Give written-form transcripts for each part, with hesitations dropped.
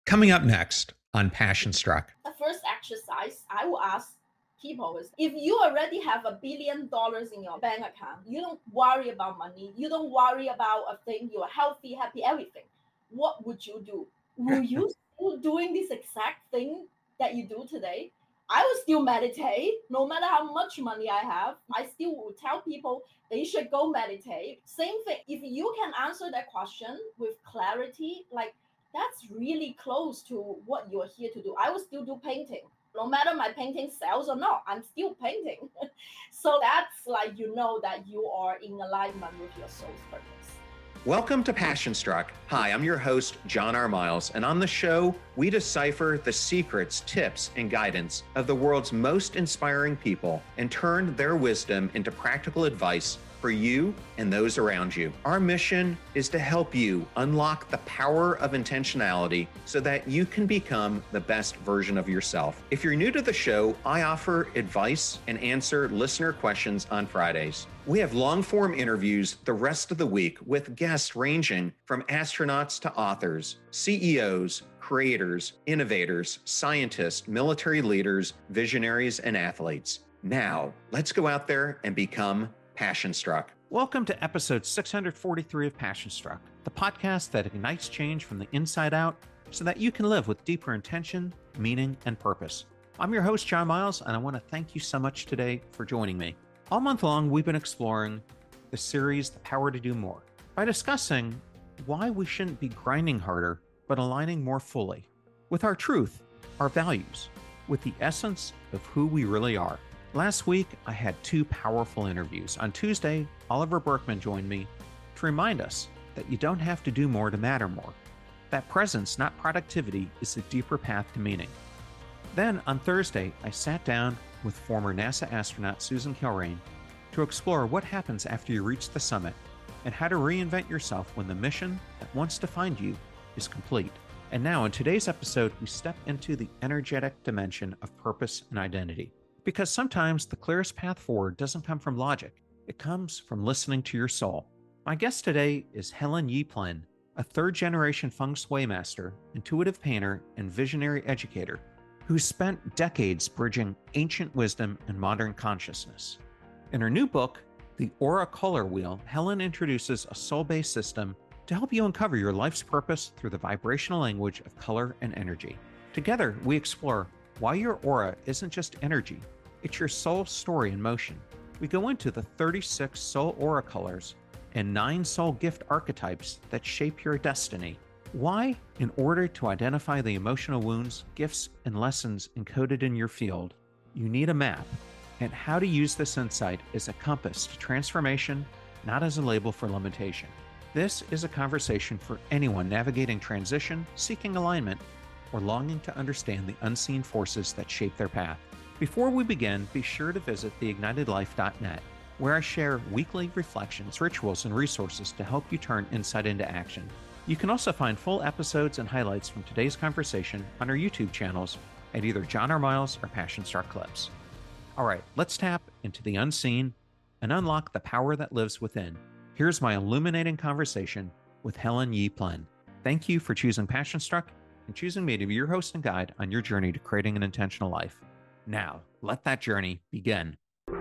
Coming up next on Passion Struck. The first exercise I will ask people is, if you already have $1 billion in your bank account, you don't worry about money, you don't worry about a thing, you're healthy, happy, everything. What would you do? Will you still doing this exact thing that you do today? I will still meditate. No matter how much money I have, I still will tell people they should go meditate. Same thing. If you can answer that question with clarity, like that's really close to what you're here to do. I will still do painting. No matter my painting sells or not, I'm still painting. So that's like, you know that you are in alignment with your soul's purpose. Welcome to Passion Struck. Hi, I'm your host, John R. Miles, and on the show, we decipher the secrets, tips, and guidance of the world's most inspiring people and turn their wisdom into practical advice for you and those around you. Our mission is to help you unlock the power of intentionality so that you can become the best version of yourself. If you're new to the show, I offer advice and answer listener questions on Fridays. We have long-form interviews the rest of the week with guests ranging from astronauts to authors, CEOs, creators, innovators, scientists, military leaders, visionaries, and athletes. Now, let's go out there and become Passion Struck. Welcome to episode 643 of Passion Struck, the podcast that ignites change from the inside out so that you can live with deeper intention, meaning, and purpose. I'm your host, John Miles, and I want to thank you so much today for joining me. All month long, we've been exploring the series, The Power to Do More, by discussing why we shouldn't be grinding harder, but aligning more fully with our truth, our values, with the essence of who we really are. Last week, I had two powerful interviews. On Tuesday, Oliver Burkeman joined me to remind us that you don't have to do more to matter more. That presence, not productivity, is the deeper path to meaning. Then, on Thursday, I sat down with former NASA astronaut Susan Kilrain to explore what happens after you reach the summit and how to reinvent yourself when the mission that wants to find you is complete. And now, in today's episode, we step into the energetic dimension of purpose and identity. Because sometimes the clearest path forward doesn't come from logic. It comes from listening to your soul. My guest today is Helen Yi Plen, a third-generation feng shui master, intuitive painter, and visionary educator who spent decades bridging ancient wisdom and modern consciousness. In her new book, The Aura Color Wheel, Helen introduces a soul-based system to help you uncover your life's purpose through the vibrational language of color and energy. Together, we explore why your aura isn't just energy, it's your soul story in motion. We go into the 36 soul aura colors and 9 soul gift archetypes that shape your destiny. Why? In order to identify the emotional wounds, gifts, and lessons encoded in your field, you need a map, and how to use this insight as a compass to transformation, not as a label for limitation. This is a conversation for anyone navigating transition, seeking alignment, or longing to understand the unseen forces that shape their path. Before we begin, be sure to visit theignitedlife.net, where I share weekly reflections, rituals, and resources to help you turn insight into action. You can also find full episodes and highlights from today's conversation on our YouTube channels at either John R. Miles or Passion Struck Clips. All right, let's tap into the unseen and unlock the power that lives within. Here's my illuminating conversation with Helen Yi Plen. Thank you for choosing Passion Struck and choosing me to be your host and guide on your journey to creating an intentional life. Now, let that journey begin.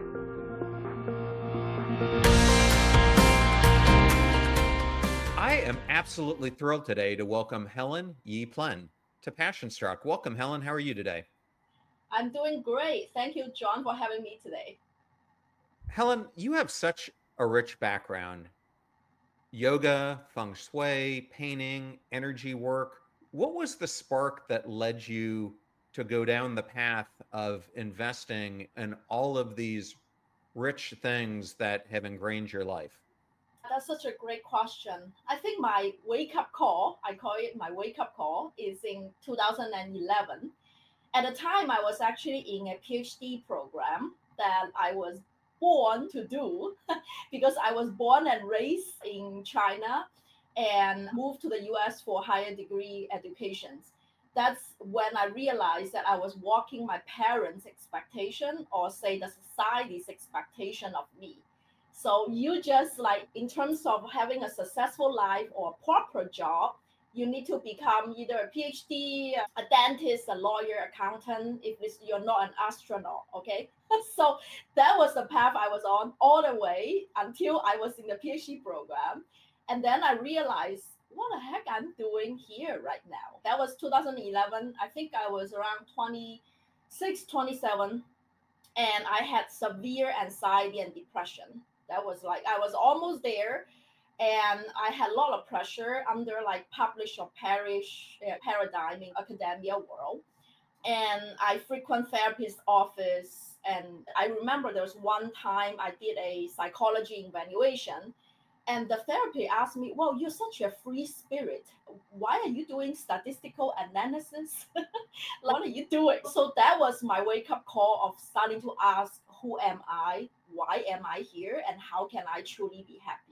I am absolutely thrilled today to welcome Helen Yi Plen to Passion Struck. Welcome, Helen. How are you today? I'm doing great. Thank you, John, for having me today. Helen, you have such a rich background. Yoga, feng shui, painting, energy work. What was the spark that led you to go down the path of investing in all of these rich things that have ingrained your life? That's such a great question. I think my wake-up call, I call it my wake-up call, is in 2011. At the time, I was actually in a PhD program that I was born to do because I was born and raised in China and moved to the US for higher degree education. That's when I realized that I was walking my parents' expectation, or say the society's expectation of me. So you just like, in terms of having a successful life or a proper job, you need to become either a PhD, a dentist, a lawyer, accountant, if you're not an astronaut, okay? So that was the path I was on all the way until I was in the PhD program. And then I realized, what the heck I'm doing here right now? That was 2011. I think I was around 26, 27, and I had severe anxiety and depression. That was like, I was almost there, and I had a lot of pressure under like publish or perish paradigm in academia world. And I frequent therapist office. And I remember there was one time I did a psychology evaluation, and the therapy asked me, well, you're such a free spirit. Why are you doing statistical analysis? What are you doing? So that was my wake up call of starting to ask, who am I? Why am I here? And how can I truly be happy?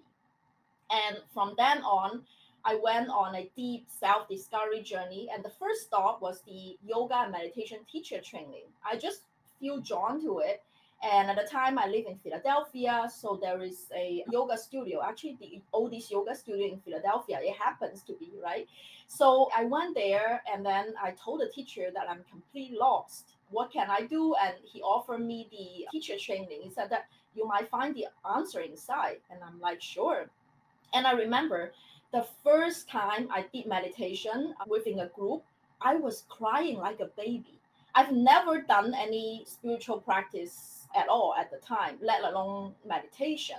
And from then on, I went on a deep self discovery journey. And the first stop was the yoga and meditation teacher training. I just feel drawn to it. And at the time, I live in Philadelphia. So there is a yoga studio, actually, the oldest yoga studio in Philadelphia. It happens to be, right? So I went there, and then I told the teacher that I'm completely lost. What can I do? And he offered me the teacher training. He said that you might find the answer inside. And I'm like, sure. And I remember the first time I did meditation within a group, I was crying like a baby. I've never done any spiritual practice at all at the time, let alone meditation.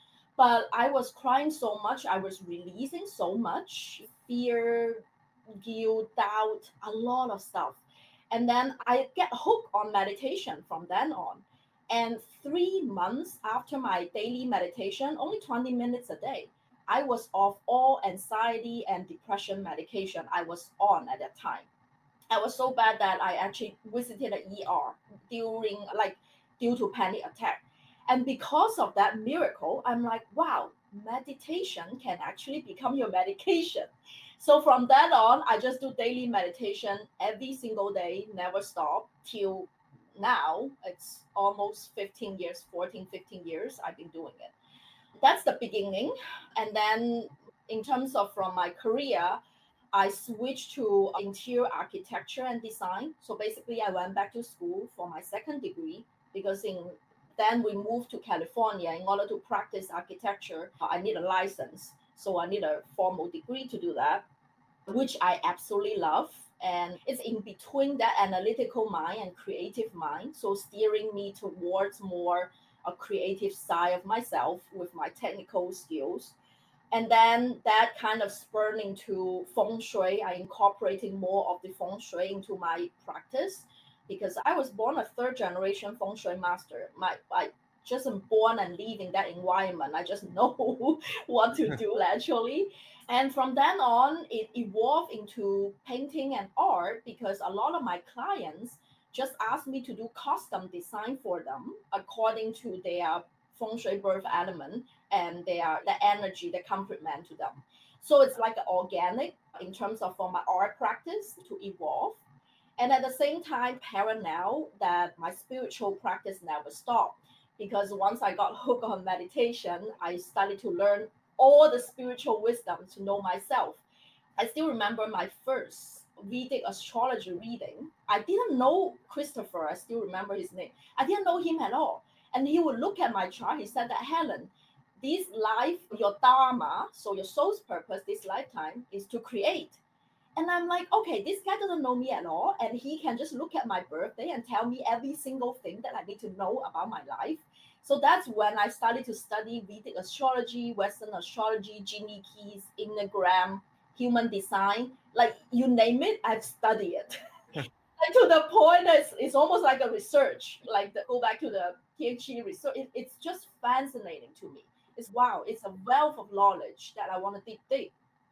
But I was crying so much, I was releasing so much fear, guilt, doubt, a lot of stuff. And then I get hooked on meditation from then on. And 3 months after my daily meditation, only 20 minutes a day, I was off all anxiety and depression medication I was on at that time. I was so bad that I actually visited an ER during like due to panic attack. And because of that miracle, I'm like, wow, meditation can actually become your medication. So from that on, I just do daily meditation every single day, never stop till now. It's almost 15 years, 14, 15 years I've been doing it. That's the beginning. And then in terms of from my career, I switched to interior architecture and design. So basically, I went back to school for my second degree because then we moved to California. In order to practice architecture, I need a license. So I need a formal degree to do that, which I absolutely love. And it's in between that analytical mind and creative mind. So steering me towards more a creative side of myself with my technical skills. And then that kind of spurred into feng shui. I incorporating more of the feng shui into my practice because I was born a third generation feng shui master. I just am born and live in that environment. I just know what to do naturally. And from then on, it evolved into painting and art because a lot of my clients just asked me to do custom design for them according to their feng shui birth element and the energy, the complement to them. So it's like organic in terms of for my art practice to evolve. And at the same time, parallel that my spiritual practice never stopped because once I got hooked on meditation, I started to learn all the spiritual wisdom to know myself. I still remember my first Vedic astrology reading. I didn't know Christopher. I still remember his name. I didn't know him at all. And he would look at my chart. He said that, Helen, this life, your dharma, so your soul's purpose, this lifetime is to create. And I'm like, okay, this guy doesn't know me at all. And he can just look at my birthday and tell me every single thing that I need to know about my life. So that's when I started to study Vedic astrology, Western astrology, Genie keys, Enneagram, human design, like you name it, I've studied it. Like to the point that it's almost like a research, like go back to the PhD research. It's just fascinating to me. It's wow, it's a wealth of knowledge that I want to dig deep.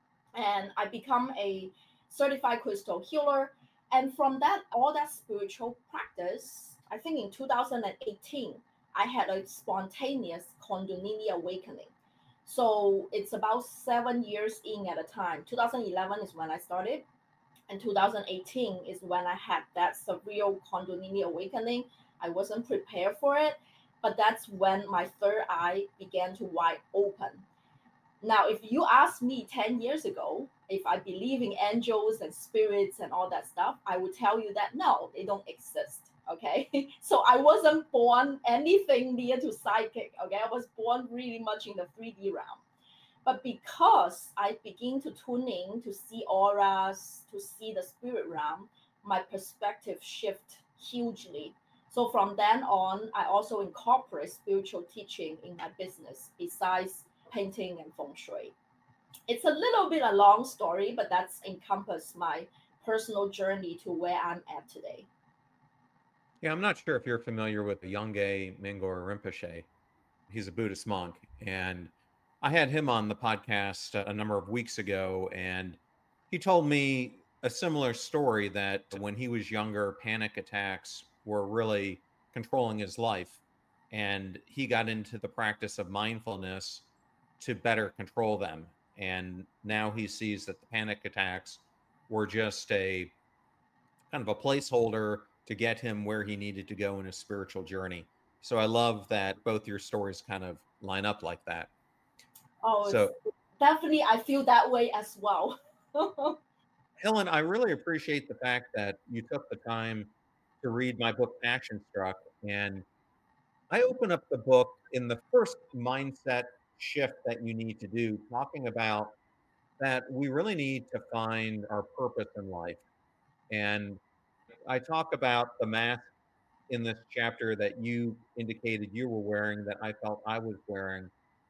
And I become a certified crystal healer. And from that, all that spiritual practice, I think in 2018, I had a spontaneous Kundalini awakening. So it's about 7 years in at a time. 2011 is when I started, and 2018 is when I had that severe Kundalini awakening. I wasn't prepared for it, but that's when my third eye began to wide open. Now, if you ask me 10 years ago if I believe in angels and spirits and all that stuff, I would tell you that no, they don't exist. Okay. So I wasn't born anything near to psychic. Okay. I was born really much in the 3D realm. But because I begin to tune in to see auras, to see the spirit realm, my perspective shift hugely. So from then on, I also incorporate spiritual teaching in my business besides painting and feng shui. It's a little bit a long story, but that's encompassed my personal journey to where I'm at today. Yeah, I'm not sure if you're familiar with the Yongey Mingyur Rinpoche. He's a Buddhist monk, and I had him on the podcast a number of weeks ago, and he told me a similar story that when he was younger, panic attacks were really controlling his life, and he got into the practice of mindfulness to better control them. And now he sees that the panic attacks were just a kind of a placeholder to get him where he needed to go in his spiritual journey. So I love that both your stories kind of line up like that. Oh, it's So, definitely, I feel that way as well. Helen, I really appreciate the fact that you took the time to read my book, Passion Struck. And I open up the book in the first mindset shift that you need to do, talking about that we really need to find our purpose in life. And I talk about the mask in this chapter that you indicated you were wearing that I felt I was wearing.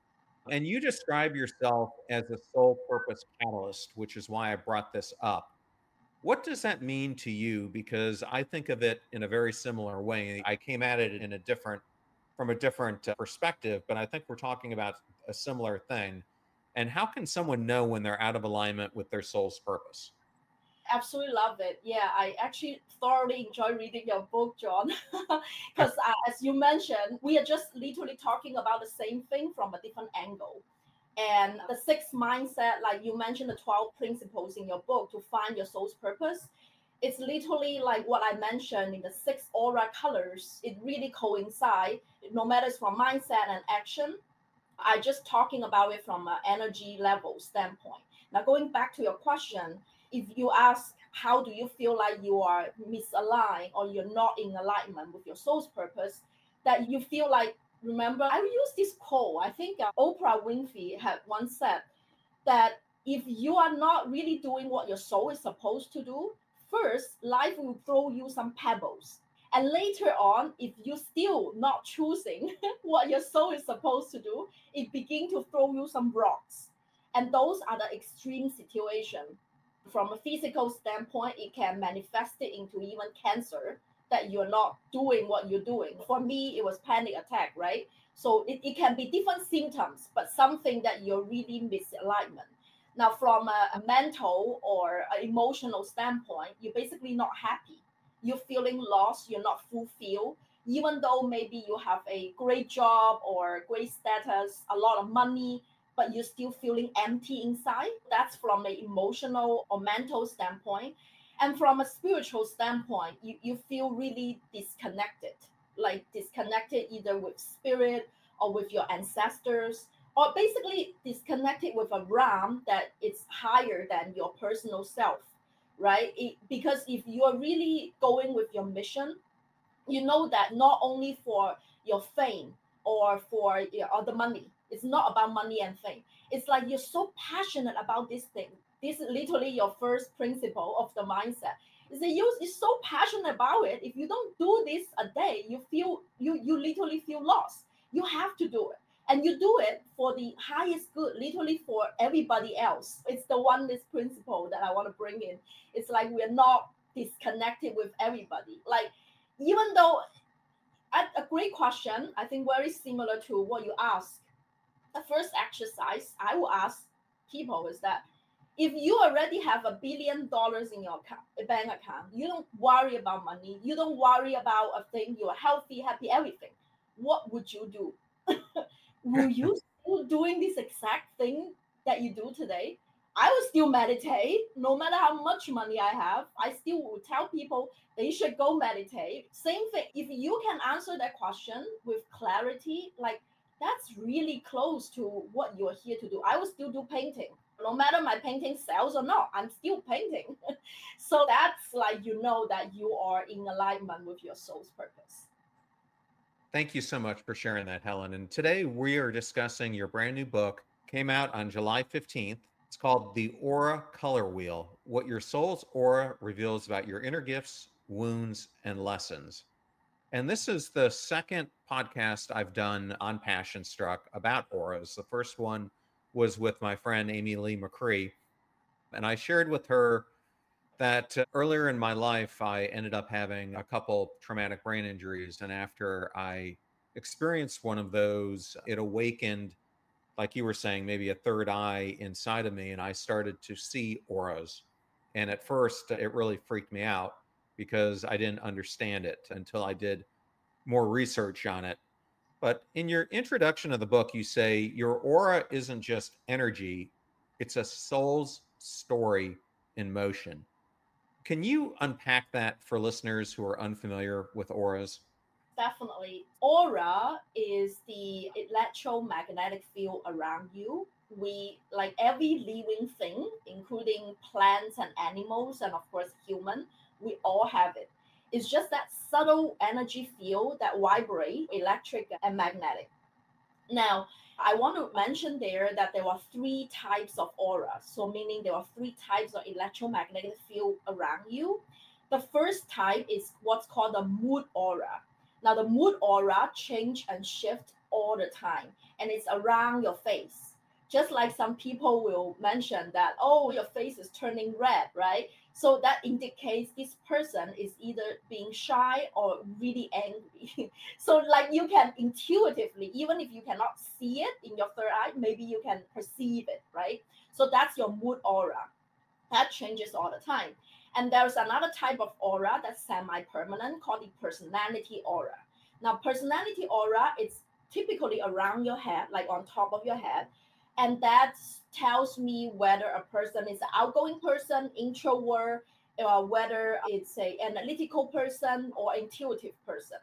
And you describe yourself as a soul purpose catalyst, which is why I brought this up. What does that mean to you? Because I think of it in a very similar way. I came at it in a different, from a different perspective, but I think we're talking about a similar thing. And how can someone know when they're out of alignment with their soul's purpose? Absolutely love it. Yeah, I actually thoroughly enjoy reading your book, John, because as you mentioned, we are just literally talking about the same thing from a different angle. And the sixth mindset, like you mentioned, the 12 principles in your book to find your soul's purpose, it's literally like what I mentioned in the six aura colors. It really coincides, no matter it's from mindset and action. I just talking about it from an energy level standpoint. Now, going back to your question, if you ask how do you feel like you are misaligned or you're not in alignment with your soul's purpose, that you feel like, remember, I use this quote. I think Oprah Winfrey had once said that if you are not really doing what your soul is supposed to do, first life will throw you some pebbles, and later on, if you're still not choosing what your soul is supposed to do, it begin to throw you some rocks. And those are the extreme situation. From a physical standpoint, it can manifest it into even cancer, that you're not doing what you're doing. For me, it was panic attack, right? So it can be different symptoms, but something that you're really misalignment. Now, from a mental or an emotional standpoint, you're basically not happy. You're feeling lost, you're not fulfilled, even though maybe you have a great job or great status, a lot of money, but you're still feeling empty inside. That's from an emotional or mental standpoint. And from a spiritual standpoint, you feel really disconnected, like disconnected either with spirit or with your ancestors, or basically disconnected with a realm that it's higher than your personal self, right? Because if you're really going with your mission, you know that not only for your fame or for your other money, it's not about money and fame. It's like you're so passionate about this thing. This is literally your first principle of the mindset. Is that you're so passionate about it. If you don't do this a day, you literally feel lost. You have to do it. And you do it for the highest good, literally for everybody else. It's the oneness principle that I want to bring in. It's like we're not disconnected with everybody. Like, even though a great question, I think very similar to what you asked. The first exercise I will ask people is that if you already have $1 billion in your bank account, you don't worry about money, you don't worry about a thing, you're healthy, happy, everything. What would you do? Will you still doing this exact thing that you do today? I will still meditate no matter how much money I have. I still will tell people they should go meditate. Same thing. If you can answer that question with clarity, like that's really close to what you're here to do. I will still do painting. No matter my painting sells or not, I'm still painting. So that's like, that you are in alignment with your soul's purpose. Thank you so much for sharing that, Helen. And today we are discussing your brand new book, came out on July 15th. It's called The Aura Color Wheel: What Your Soul's Aura Reveals About Your Inner Gifts, Wounds, and Lessons. And this is the second podcast I've done on Passion Struck about auras. The first one was with my friend Amy Lee McCree. And I shared with her that earlier in my life, I ended up having a couple traumatic brain injuries. And after I experienced one of those, it awakened, like you were saying, maybe a third eye inside of me. And I started to see auras. And at first, it really freaked me out because I didn't understand it until I did more research on it. But in your introduction of the book, you say your aura isn't just energy, it's a soul's story in motion. Can you unpack that for listeners who are unfamiliar with auras? Definitely. Aura is the electromagnetic field around you. We, like every living thing, including plants and animals, and of course, human, we all have it. It's just that subtle energy field that vibrate electric and magnetic. Now, I want to mention there that there are three types of aura. So, meaning there are three types of electromagnetic field around you. The first type is what's called the mood aura. Now, the mood aura change and shift all the time, and it's around your face. Just like some people will mention that, oh, your face is turning red, right? So that indicates this person is either being shy or really angry. So like you can intuitively, even if you cannot see it in your third eye, maybe you can perceive it, right? So that's your mood aura. That changes all the time. And there's another type of aura that's semi-permanent called the personality aura. Now, personality aura, it's typically around your head, like on top of your head. And that tells me whether a person is an outgoing person, introvert, whether it's a analytical person or intuitive person.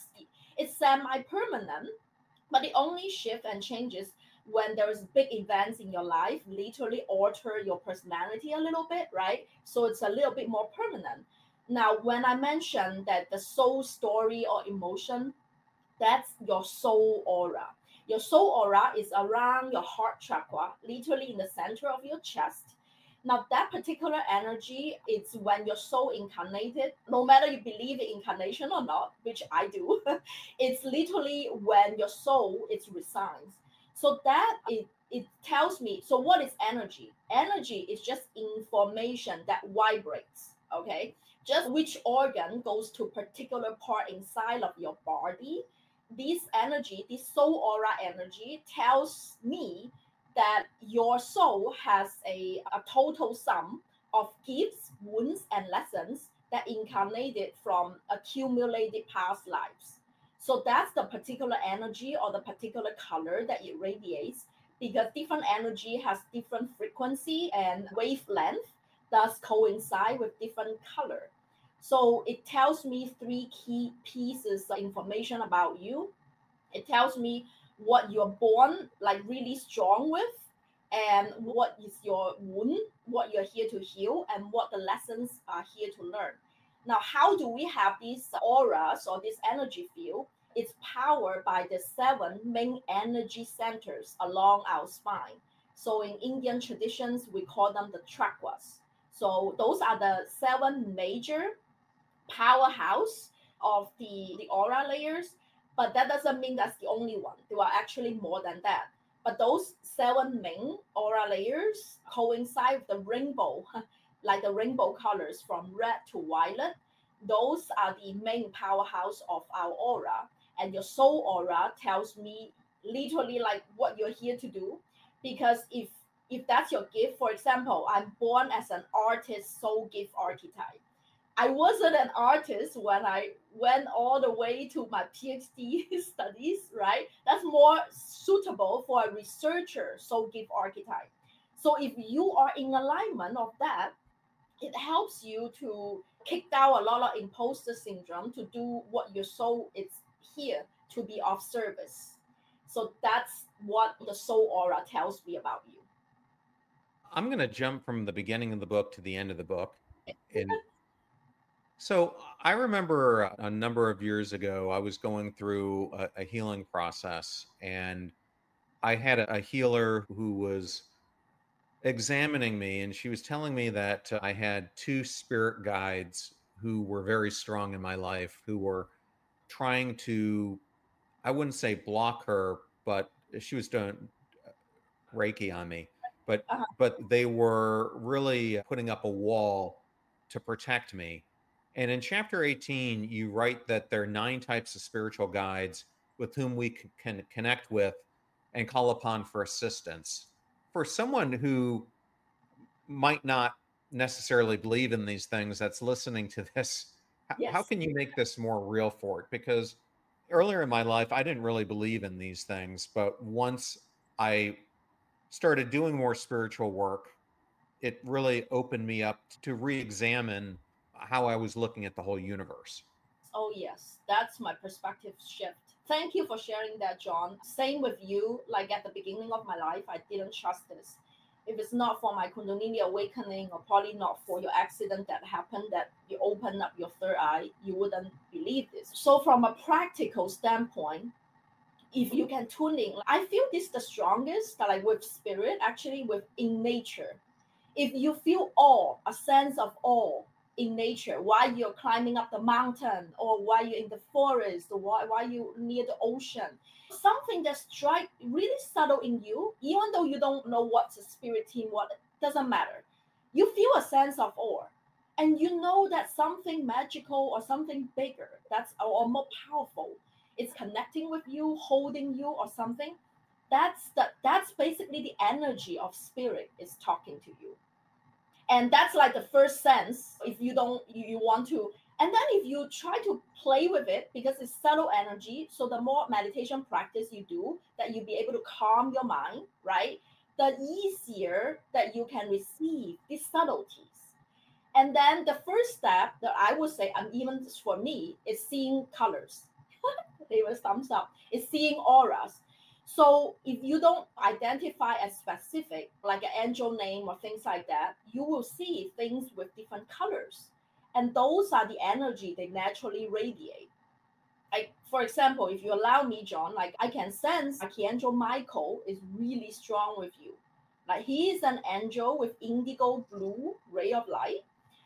It's semi-permanent, but it only shifts and changes when there's big events in your life, literally alter your personality a little bit, right? So it's a little bit more permanent. Now, when I mentioned that the soul story or emotion, that's your soul aura. Your soul aura is around your heart chakra, literally in the center of your chest. Now, that particular energy, it's when your soul incarnated, no matter you believe in incarnation or not, which I do, it's literally when your soul is resigns. So it tells me, so what is energy? Energy is just information that vibrates, okay? Just which organ goes to particular part inside of your body. This energy, this soul aura energy tells me that your soul has a total sum of gifts, wounds, and lessons that incarnated from accumulated past lives. So that's the particular energy or the particular color that it radiates, because different energy has different frequency and wavelength, thus coincide with different color. So it tells me three key pieces of information about you. It tells me what you're born like really strong with, and what is your wound, what you're here to heal, and what the lessons are here to learn. Now, how do we have these auras or this energy field? It's powered by the seven main energy centers along our spine. So in Indian traditions, we call them the chakras. So those are the seven major powerhouse of the aura layers, but that doesn't mean that's the only one. There are actually more than that. But those seven main aura layers coincide with the rainbow, like the rainbow colors from red to violet. Those are the main powerhouse of our aura. And your soul aura tells me literally like what you're here to do. Because if that's your gift, for example, I'm born as an artist soul gift archetype. I wasn't an artist when I went all the way to my PhD studies, right? That's more suitable for a researcher soul gift archetype. So if you are in alignment of that, it helps you to kick down a lot of imposter syndrome to do what your soul is here to be of service. So that's what the soul aura tells me about you. I'm going to jump from the beginning of the book to the end of the book. And so I remember a number of years ago, I was going through a healing process, and I had a healer who was examining me, and she was telling me that I had two spirit guides who were very strong in my life, who were trying to, I wouldn't say block her, but she was doing Reiki on me, but Uh-huh. they were really putting up a wall to protect me. And in chapter 18, you write that there are 9 types of spiritual guides with whom we can connect with and call upon for assistance. For someone who might not necessarily believe in these things that's listening to this, how Yes. can you make this more real for it? Because earlier in my life, I didn't really believe in these things, but once I started doing more spiritual work, it really opened me up to re-examine how I was looking at the whole universe. Oh, yes. That's my perspective shift. Thank you for sharing that, John. Same with you. Like at the beginning of my life, I didn't trust this. If it's not for my Kundalini awakening, or probably not for your accident that happened, that you opened up your third eye, you wouldn't believe this. So, from a practical standpoint, if you can tune in, I feel this the strongest, like with spirit, actually, with in nature. If you feel awe, a sense of awe in nature while you're climbing up the mountain, or while you're in the forest, or while you're near the ocean, something that strike really subtle in you, even though you don't know what's a spirit team, what doesn't matter. You feel a sense of awe. And you know that something magical or something bigger, that's or more powerful, it's connecting with you, holding you, or something. That's basically the energy of spirit is talking to you. And that's like the first sense. If you don't, you want to, and then if you try to play with it, because it's subtle energy, so the more meditation practice you do, that you be able to calm your mind, right, the easier that you can receive these subtleties. And then the first step that I would say, and even for me, is seeing colors. They were thumbs up. Is seeing auras. So if you don't identify as specific, like an angel name or things like that, you will see things with different colors. And those are the energy they naturally radiate. Like, for example, if you allow me, John, like I can sense Archangel Michael is really strong with you. Like he is an angel with indigo blue ray of light.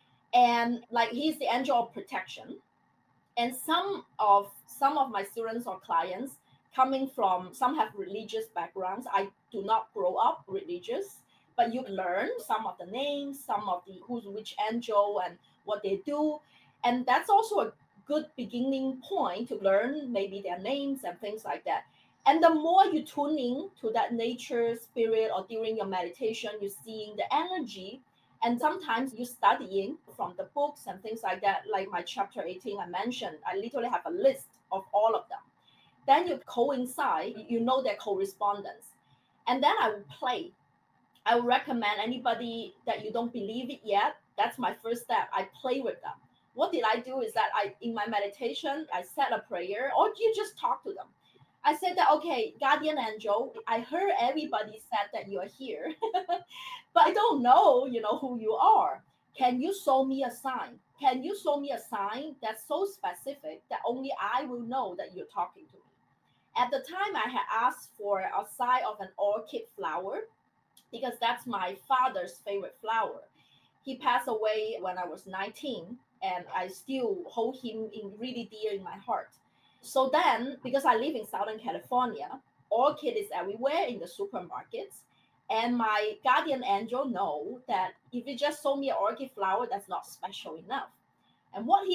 And like he's the angel of protection. And some of my students or clients coming from, some have religious backgrounds. I do not grow up religious, but you learn some of the names, some of the who's which angel and what they do. And that's also a good beginning point to learn maybe their names and things like that. And the more you tune in to that nature spirit, or during your meditation you're seeing the energy, and sometimes you studying from the books and things like that, like my chapter 18 I mentioned, I literally have a list of all of them. Then you coincide, you know their correspondence. And then I will play. I would recommend anybody that you don't believe it yet, that's my first step. I play with them. What did I do is that I, in my meditation, I said a prayer, or you just talk to them. I said that, okay, guardian angel, I heard everybody said that you are here, but I don't know, who you are. Can you show me a sign? Can you show me a sign that's so specific that only I will know that you're talking to me? At the time, I had asked for a sign of an orchid flower, because that's my father's favorite flower. He passed away when I was 19, and I still hold him in really dear in my heart. So then, because I live in Southern California, orchid is everywhere in the supermarkets. And my guardian angel know that if you just sold me an orchid flower, that's not special enough. And what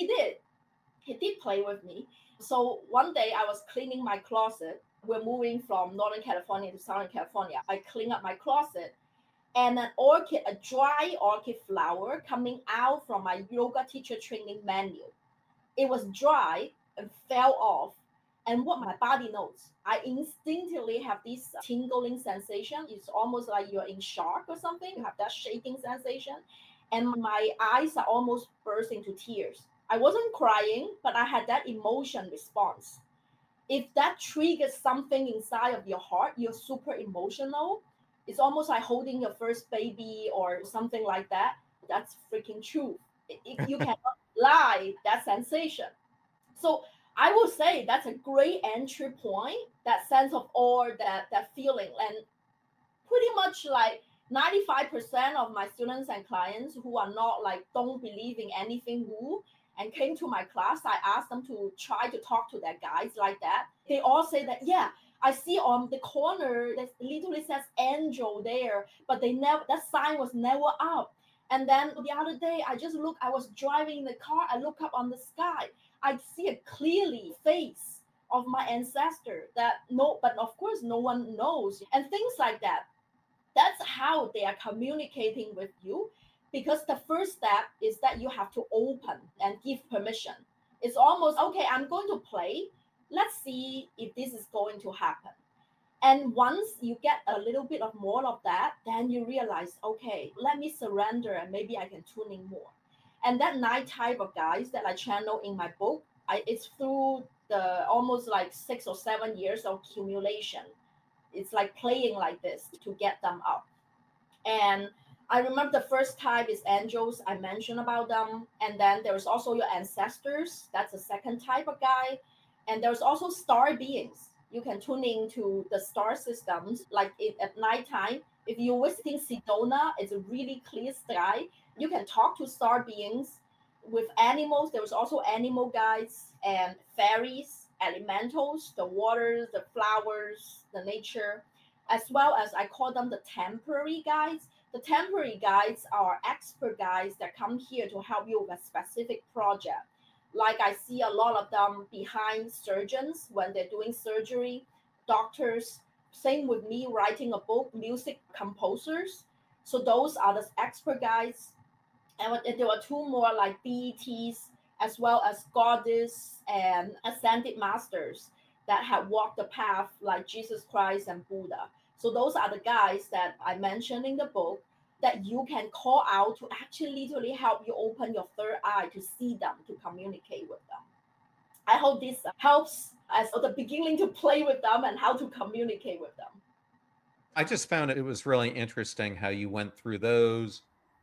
he did play with me. So one day I was cleaning my closet. We're moving from Northern California to Southern California. I clean up my closet, and an orchid, a dry orchid flower coming out from my yoga teacher training manual. It was dry and fell off. And what my body knows, I instinctively have this tingling sensation. It's almost like you're in shock or something. You have that shaking sensation. And my eyes are almost burst into tears. I wasn't crying, but I had that emotion response. If that triggers something inside of your heart, you're super emotional. It's almost like holding your first baby or something like that. That's freaking truth. You cannot lie that sensation. So I will say that's a great entry point, that sense of awe, that feeling. And pretty much like 95% of my students and clients who are not like don't believe in anything woo and came to my class, I asked them to try to talk to their guides like that. They all say that, yeah, I see on the corner that literally says angel there, but they never, that sign was never up. And then the other day I just look, I was driving in the car, I look up on the sky, I see a clearly face of my ancestor that no, but of course no one knows, and things like that. That's how they are communicating with you, because the first step is that you have to open and give permission. It's almost okay, I'm going to play, let's see if this is going to happen. And once you get a little bit of more of that, then you realize, okay, let me surrender and maybe I can tune in more. And that 9 type of guys that I channel in my book, it's through the almost like 6 or 7 years of accumulation. It's like playing like this to get them up. And I remember the first type is angels. I mentioned about them. And then there's also your ancestors. That's the second type of guy. And there's also star beings. You can tune into the star systems like at nighttime. If you're visiting Sedona, it's a really clear sky. You can talk to star beings. With animals, there's also animal guides and fairies, elementals, the waters, the flowers, the nature, as well as I call them the temporary guides. The temporary guides are expert guides that come here to help you with a specific project. Like I see a lot of them behind surgeons when they're doing surgery, doctors. Same with me writing a book, music composers. So those are the expert guides. And there were two more like deities, as well as goddess and ascended masters that have walked the path like Jesus Christ and Buddha. So those are the guys that I mentioned in the book that you can call out to actually literally help you open your third eye to see them, to communicate with them. I hope this helps as the beginning to play with them and how to communicate with them. I just found it was really interesting how you went through those.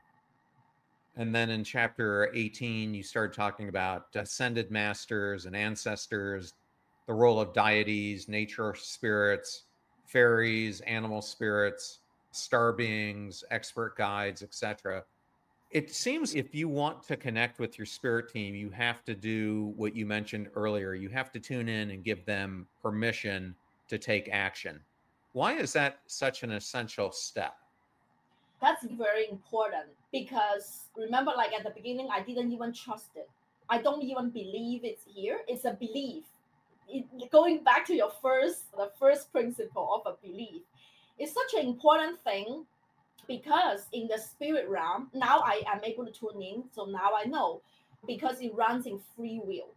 And then in chapter 18, you started talking about ascended masters and ancestors, the role of deities, nature spirits, fairies, animal spirits, star beings, expert guides, etc. It seems if you want to connect with your spirit team, you have to do what you mentioned earlier. You have to tune in and give them permission to take action. Why is that such an essential step? That's very important because remember, like at the beginning, I didn't even trust it. I don't even believe it's here. It's a belief. Going back to the first principle of a belief, it's such an important thing because in the spirit realm, now I am able to tune in. So now I know because it runs in free will.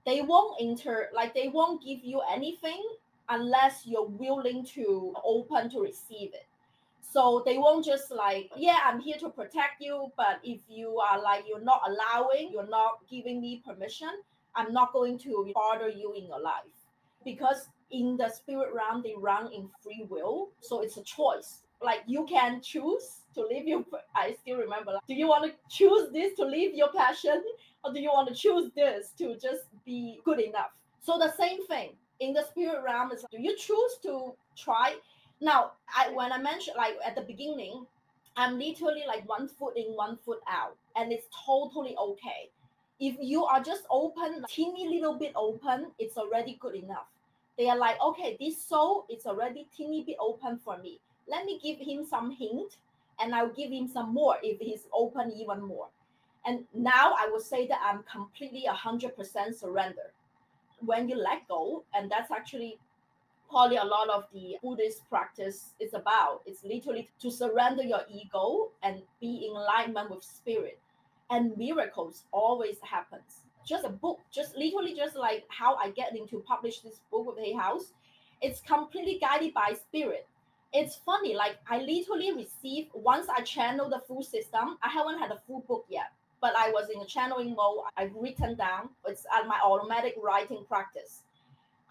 They won't give you anything unless you're willing to open to receive it. So they won't just like, yeah, I'm here to protect you, but if you are like, you're not allowing, you're not giving me permission, I'm not going to bother you in your life. Because in the spirit realm, they run in free will. So it's a choice. Like you can choose to live your, I still remember, like, do you want to choose this to live your passion? Or do you want to choose this to just be good enough? So the same thing in the spirit realm is, do you choose to try? Now, when I mentioned like at the beginning, I'm literally like 1 foot in, 1 foot out, and it's totally okay. If you are just open, teeny little bit open, it's already good enough. They are like, okay, this soul is already teeny bit open for me. Let me give him some hint, and I'll give him some more if he's open even more. And now I would say that I'm completely 100% surrender. When you let go, and that's actually probably a lot of the Buddhist practice is about. It's literally to surrender your ego and be in alignment with spirit. And miracles always happens. Just a book, just literally just like how I get into publish this book with Hay House. It's completely guided by spirit. It's funny, like I literally received, once I channel the full system, I haven't had a full book yet, but I was in a channeling mode. I've written down, it's at my automatic writing practice.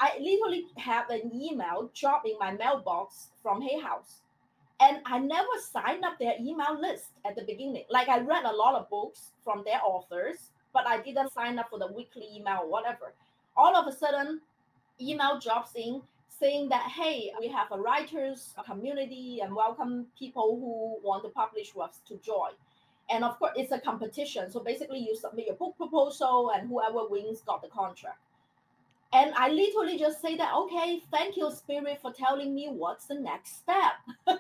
I literally have an email drop in my mailbox from Hay House. And I never signed up their email list at the beginning. Like I read a lot of books from their authors, but I didn't sign up for the weekly email or whatever. All of a sudden, email drops in saying that, hey, we have a writers community and welcome people who want to publish with us to join. And of course, it's a competition. So basically, you submit your book proposal, and whoever wins got the contract. And I literally just say that, okay, thank you, Spirit, for telling me what's the next step.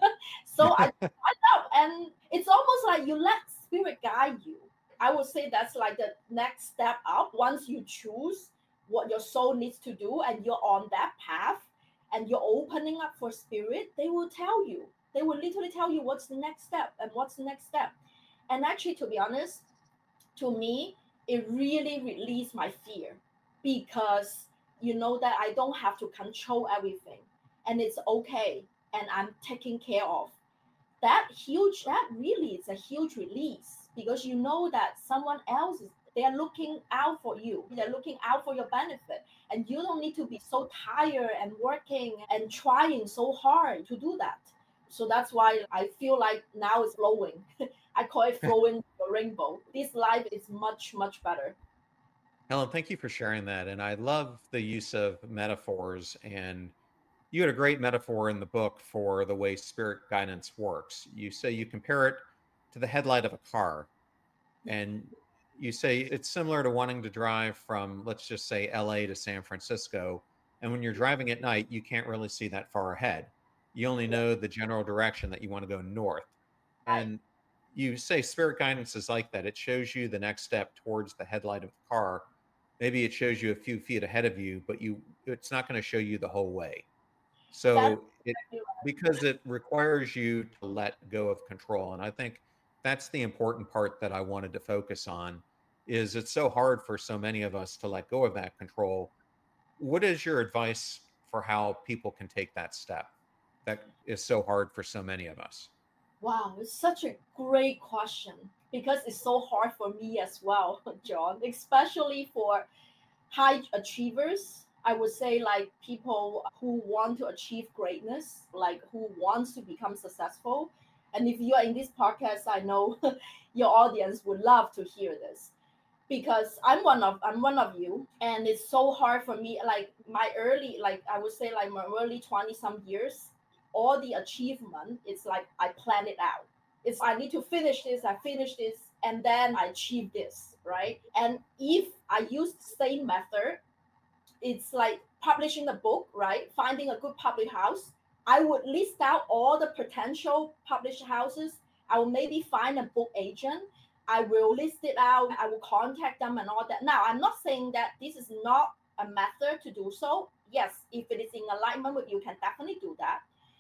So I up, and it's almost like you let Spirit guide you. I would say that's like the next step up. Once you choose what your soul needs to do and you're on that path and you're opening up for Spirit, they will tell you. They will literally tell you what's the next step and what's the next step. And actually, to be honest, to me, it really released my fear because you know that I don't have to control everything and it's okay and I'm taken care of. That really is a huge release because you know that someone else is they're looking out for you. They're looking out for your benefit. And you don't need to be so tired and working and trying so hard to do that. So that's why I feel like now it's flowing. I call it flowing the rainbow. This life is much, much better. Helen, thank you for sharing that. And I love the use of metaphors. And you had a great metaphor in the book for the way spirit guidance works. You say you compare it to the headlight of a car. And you say it's similar to wanting to drive from, let's just say, LA to San Francisco. And when you're driving at night, you can't really see that far ahead. You only know the general direction that you want to go north. And you say spirit guidance is like that. It shows you the next step towards the headlight of the car. Maybe it shows you a few feet ahead of you, but it's not going to show you the whole way. So because it requires you to let go of control. And I think that's the important part that I wanted to focus on is it's so hard for so many of us to let go of that control. What is your advice for how people can take that step that is so hard for so many of us? Wow, it's such a great question because it's so hard for me as well, John, especially for high achievers. I would say like people who want to achieve greatness, like who wants to become successful. And if you are in this podcast, I know your audience would love to hear this because I'm one of you, and it's so hard for me. Like my early, like I would say, like my early 20 some years, all the achievement, it's like I plan it out. It's I need to finish this, I finish this, and then I achieve this, right? And if I use the same method, it's like publishing a book, right? Finding a good public house. I would list out all the potential published houses. I will maybe find a book agent. I will list it out. I will contact them and all that. Now, I'm not saying that this is not a method to do so. Yes, if it is in alignment with you, can definitely do that.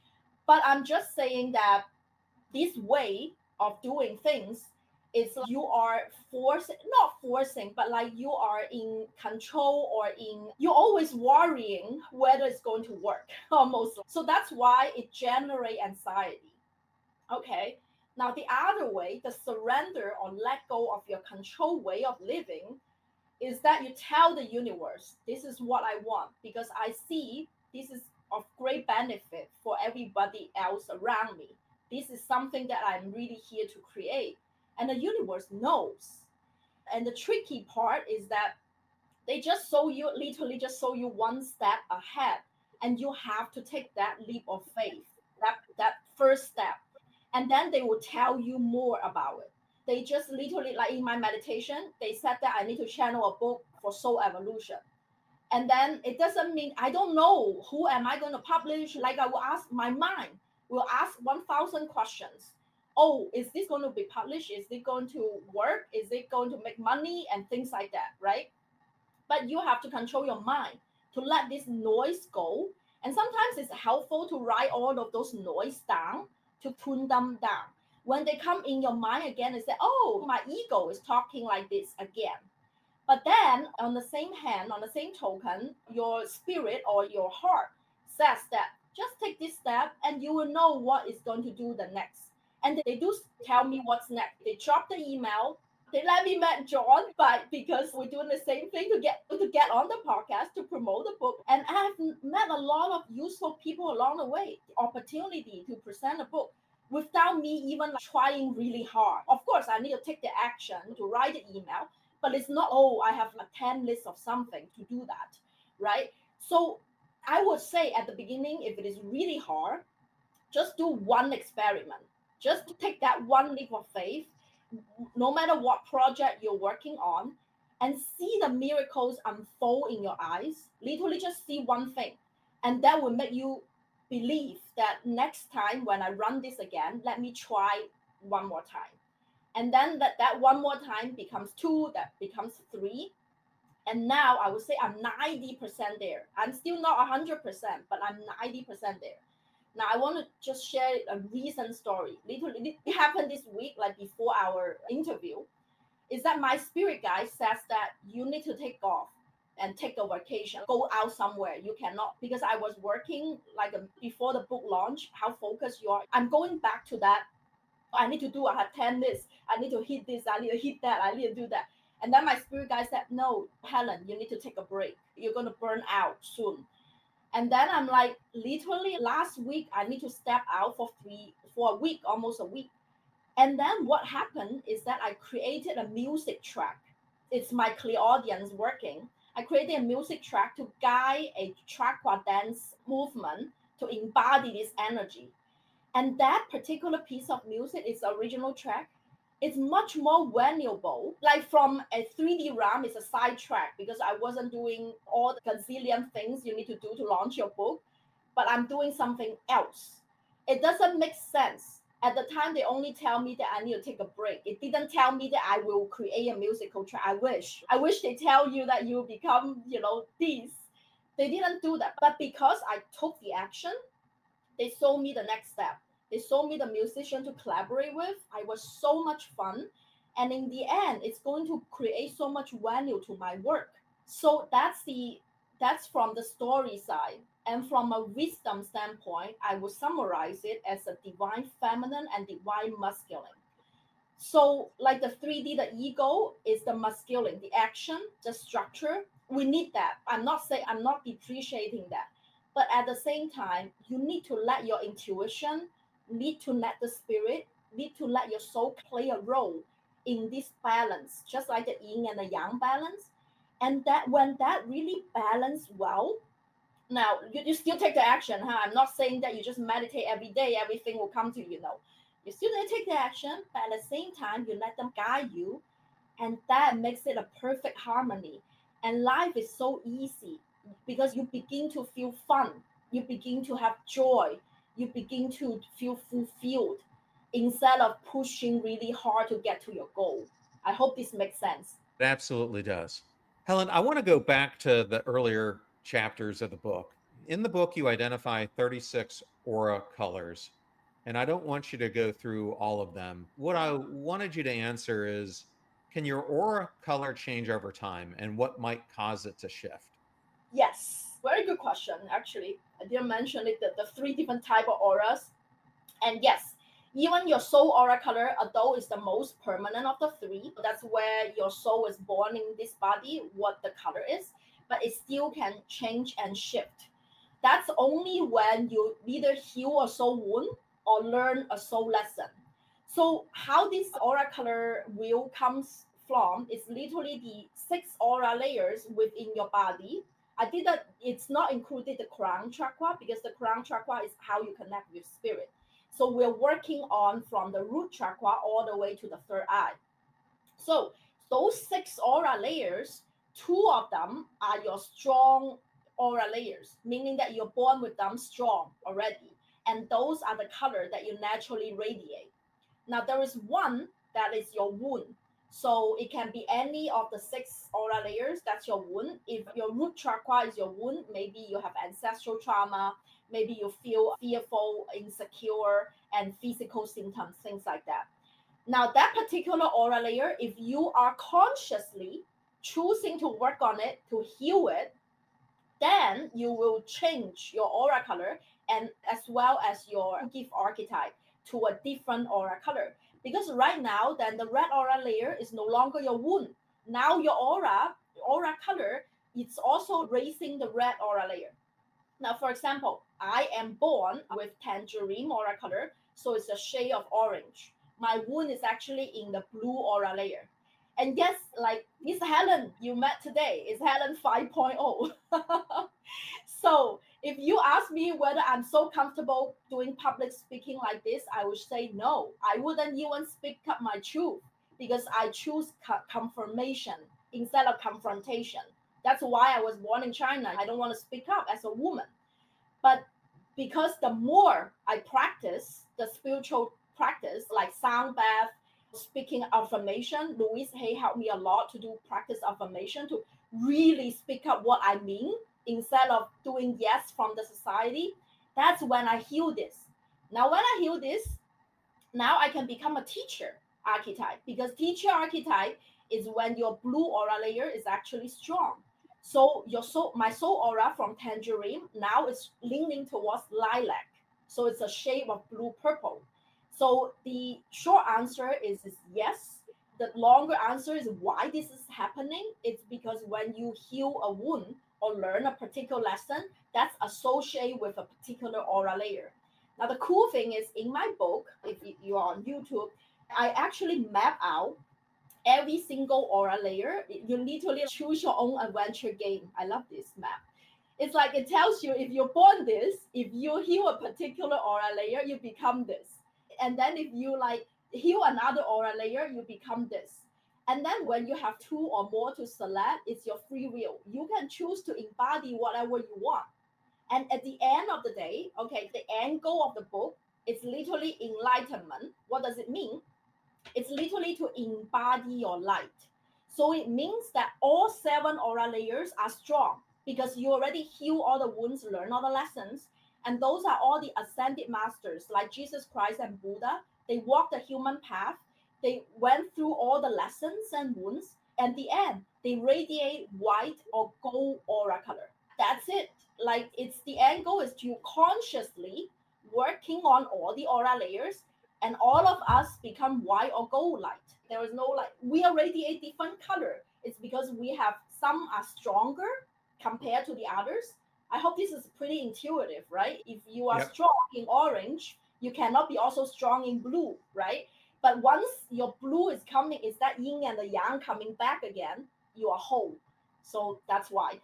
But I'm just saying that this way of doing things is like you are not forcing, but like you are in control or you're always worrying whether it's going to work almost. So that's why it generates anxiety. Okay. Now, the other way, the surrender or let go of your control way of living, is that you tell the universe, this is what I want because I see this is of great benefit for everybody else around me. This is something that I'm really here to create. And the universe knows. And the tricky part is that they just show you, literally just show you one step ahead. And you have to take that leap of faith, that first step. And then they will tell you more about it. They just literally, like in my meditation, they said that I need to channel a book for soul evolution. And then it doesn't mean I don't know who am I going to publish. Like I will ask my mind, will ask 1,000 questions. Oh, is this going to be published? Is it going to work? Is it going to make money? And things like that, right? But you have to control your mind to let this noise go. And sometimes it's helpful to write all of those noise down to tune them down. When they come in your mind again and say, oh, my ego is talking like this again. But then on the same hand, on the same token, your spirit or your heart says that just take this step and you will know what is going to do the next. And they do tell me what's next. They drop the email. They let me meet John, but because we're doing the same thing to get on the podcast to promote the book. And I have a lot of useful people along the way, the opportunity to present a book without me even trying really hard. Of course, I need to take the action to write the email, but it's not, oh, I have a 10 list of something to do that, right? So I would say at the beginning, if it is really hard, just do one experiment. Just take that one leap of faith, no matter what project you're working on, and see the miracles unfold in your eyes. Literally just see one thing. And that will make you believe that next time when I run this again, let me try one more time. And then that one more time becomes two, that becomes three. And now I would say I'm 90% there. I'm still not 100%, but I'm 90% there. Now I want to just share a recent story. Literally, it happened this week, like before our interview, is that my spirit guide says that you need to take off and take a vacation, go out somewhere. You cannot, because I was working before the book launch, how focused you are. I'm going back to that. I need to do, I have 10 this, I need to hit this, I need to hit that, I need to do that. And then my spirit guide said, no, Helen, you need to take a break. You're going to burn out soon. And then I'm like, literally last week, I need to step out for a week, almost a week. And then what happened is that I created a music track. It's my clairaudience working. I created a music track to guide a chakra dance movement to embody this energy. And that particular piece of music is the original track. It's much more valuable. Like from a 3D realm, it's a side track because I wasn't doing all the gazillion things you need to do to launch your book, but I'm doing something else. It doesn't make sense. At the time, they only tell me that I need to take a break. It didn't tell me that I will create a musical track. I wish they tell you that you become, this. They didn't do that. But because I took the action, they showed me the next step. They showed me the musician to collaborate with. I was so much fun. And in the end, it's going to create so much value to my work. So that's from the story side. And from a wisdom standpoint, I would summarize it as a divine feminine and divine masculine. So like the 3D, the ego is the masculine, the action, the structure. We need that. I'm not depreciating that. But at the same time, you need to let your intuition, need to let the spirit, need to let your soul play a role in this balance, just like the yin and the yang balance. And that when that really balance well, now you still take the action, huh? I'm not saying that you just meditate every day, everything will come to you. No, you still need to take the action, but at the same time, you let them guide you, and that makes it a perfect harmony. And life is so easy because you begin to feel fun, you begin to have joy, you begin to feel fulfilled instead of pushing really hard to get to your goal. I hope this makes sense. It absolutely does. Helen, I want to go back to the earlier chapters of the book. In the book, you identify 36 aura colors, and I don't want you to go through all of them. What I wanted you to answer is, can your aura color change over time, and what might cause it to shift? Yes, very good question. Actually, I didn't mention it, the three different type of auras. And yes, even your soul aura color, although is the most permanent of the three, that's where your soul is born in this body, what the color is, but it still can change and shift. That's only when you either heal a soul wound or learn a soul lesson. So how this aura color wheel comes from is literally the 6 aura layers within your body. I did that. It's not included the crown chakra because the crown chakra is how you connect with spirit. So we're working on from the root chakra all the way to the third eye. So those 6 aura layers, 2 of them are your strong aura layers, meaning that you're born with them strong already. And those are the color that you naturally radiate. Now there is one that is your wound. So it can be any of the 6 aura layers, that's your wound. If your root chakra is your wound, maybe you have ancestral trauma, maybe you feel fearful, insecure, and physical symptoms, things like that. Now, that particular aura layer, if you are consciously choosing to work on it, to heal it, then you will change your aura color and as well as your gift archetype to a different aura color. Because right now, then the red aura layer is no longer your wound. Now your aura color, it's also raising the red aura layer. Now, for example, I am born with tangerine aura color, so it's a shade of orange. My wound is actually in the blue aura layer. And yes, like this Helen you met today is Helen 5.0. So if you ask me whether I'm so comfortable doing public speaking like this, I would say no. I wouldn't even speak up my truth because I choose confirmation instead of confrontation. That's why I was born in China. I don't want to speak up as a woman. But because the more I practice the spiritual practice, like sound bath, speaking affirmation, Louise Hay helped me a lot to do practice affirmation to really speak up what I mean instead of doing yes from the society. That's when I heal this. Now, when I heal this, now I can become a teacher archetype because teacher archetype is when your blue aura layer is actually strong. So your soul, my soul aura from tangerine now is leaning towards lilac. So it's a shade of blue purple. So the short answer is yes. The longer answer is why this is happening. It's because when you heal a wound or learn a particular lesson, that's associated with a particular aura layer. Now, the cool thing is in my book, if you are on YouTube, I actually map out every single aura layer. You literally choose your own adventure game. I love this map. It's like it tells you if you're born this, if you heal a particular aura layer, you become this. And then if you like heal another aura layer, you become this. And then when you have two or more to select, it's your free will. You can choose to embody whatever you want. And at the end of the day, okay, the end goal of the book is literally enlightenment. What does it mean? It's literally to embody your light. So it means that all seven aura layers are strong because you already heal all the wounds, learn all the lessons. And those are all the ascended masters like Jesus Christ and Buddha. They walked the human path. They went through all the lessons and wounds. At the end, they radiate white or gold aura color. That's it. Like it's the end goal is to consciously working on all the aura layers and all of us become white or gold light. There is no like we are radiate different color. It's because we have some are stronger compared to the others. I hope this is pretty intuitive, right? If you are Yep. strong in orange, you cannot be also strong in blue, right? But once your blue is coming, is that yin and the yang coming back again, you are whole. So that's why.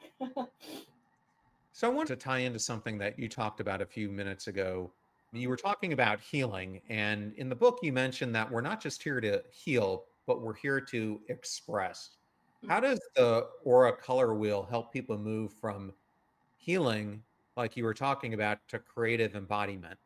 So I want to tie into something that you talked about a few minutes ago. You were talking about healing, and in the book, you mentioned that we're not just here to heal, but we're here to express. How does the aura color wheel help people move from healing, like you were talking about, to creative embodiment?